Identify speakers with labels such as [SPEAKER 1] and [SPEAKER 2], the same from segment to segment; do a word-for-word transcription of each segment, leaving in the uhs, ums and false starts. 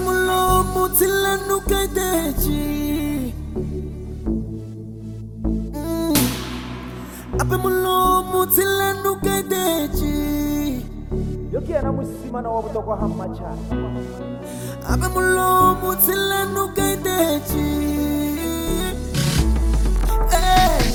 [SPEAKER 1] Abemulo mutila nukaitechi. Abemulo mutila nukaitechi.
[SPEAKER 2] Yoki ana musima na wabutoko hamacha.
[SPEAKER 1] Abemulo mutila nukaitechi. Hey.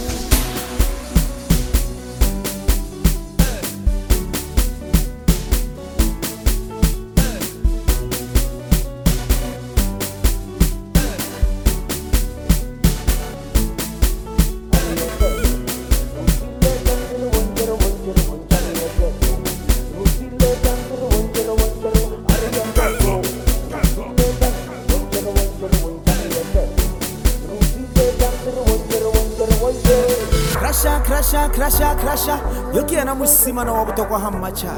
[SPEAKER 1] Crasha, crasha, crasha, crasha. Yoki ana musima na wabutoko hamacha.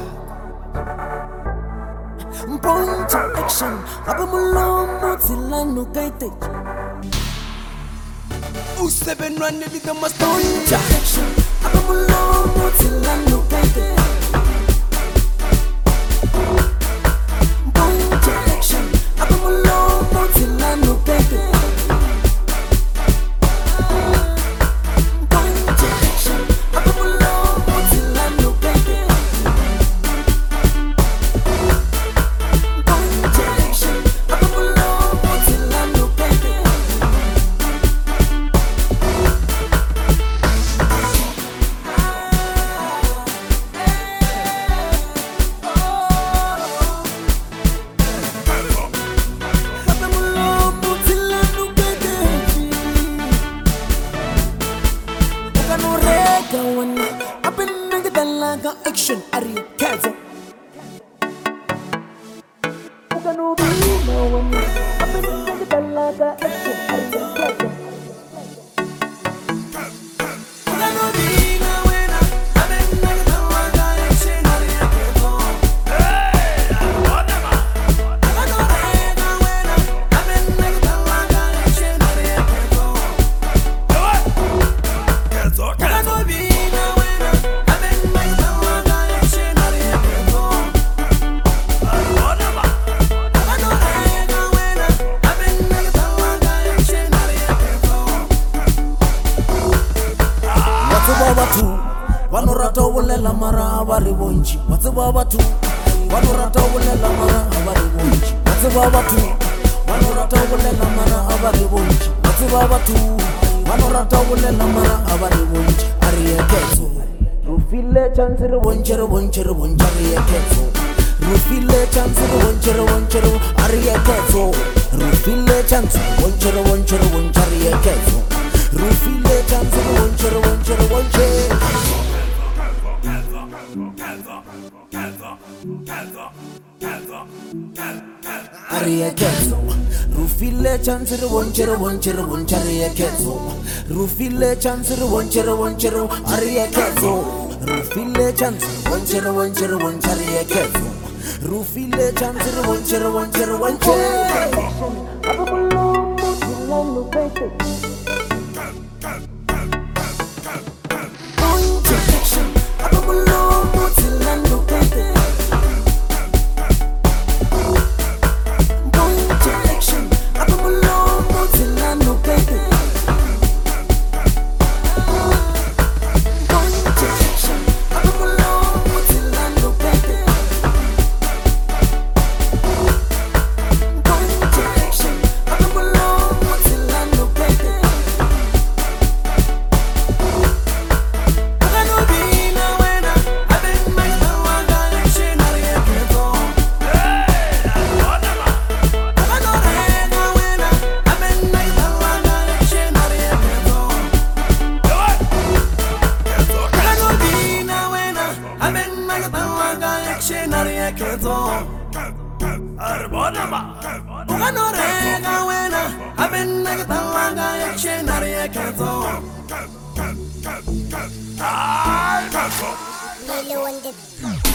[SPEAKER 1] Point to action. Abemulo mutila nukaitechi.
[SPEAKER 3] Who seven run with the must
[SPEAKER 1] Point to action. Abemulo mutila nukaitechi. Point to action. Abemulo mutila nukaitechi. Action, are you careful? Ugano be no one. I've been in the dalaga action, are you careful? Ugano be no one. I've been in the dalaga action, are you careful? Hey, whatever. Ugano be no one. I've been in the dalaga action, are you careful? What? Careful, careful. Wanorata wolela mara abari bonji. What's baba tu? Wanorata wolela mara abari bonji. What's baba tu? Wanorata wolela mara abari bonji. What's baba tu? Wanorata wolela mara abari bonji. Ariye keso. Rufile chansere bonjero bonjero bonjariye keso. Rufile chansere bonjero bonjero ariye keso. Rufile chansere bonjero bonjero bonjariye keso. Rufile chansere bonjero bonjero bonjero. Ariye keso. Rufile chansere bonjero bonjero bonjariye keso. Rufile chansere bonjero bonjero ariye keso. Rufile chansere bonjero bonjero bonjariye keso. Rufile chansere bonjero bonjero bonjero. Abemulo mutila nukaitechi. Point to action. Abemulo mutila nukaitechi. Point to action. Abemulo mutila nukaitechi. Point to action. Abemulo mutila nukaitechi. Point to action. Abemulo mutila nukaitechi.
[SPEAKER 4] Lilo and the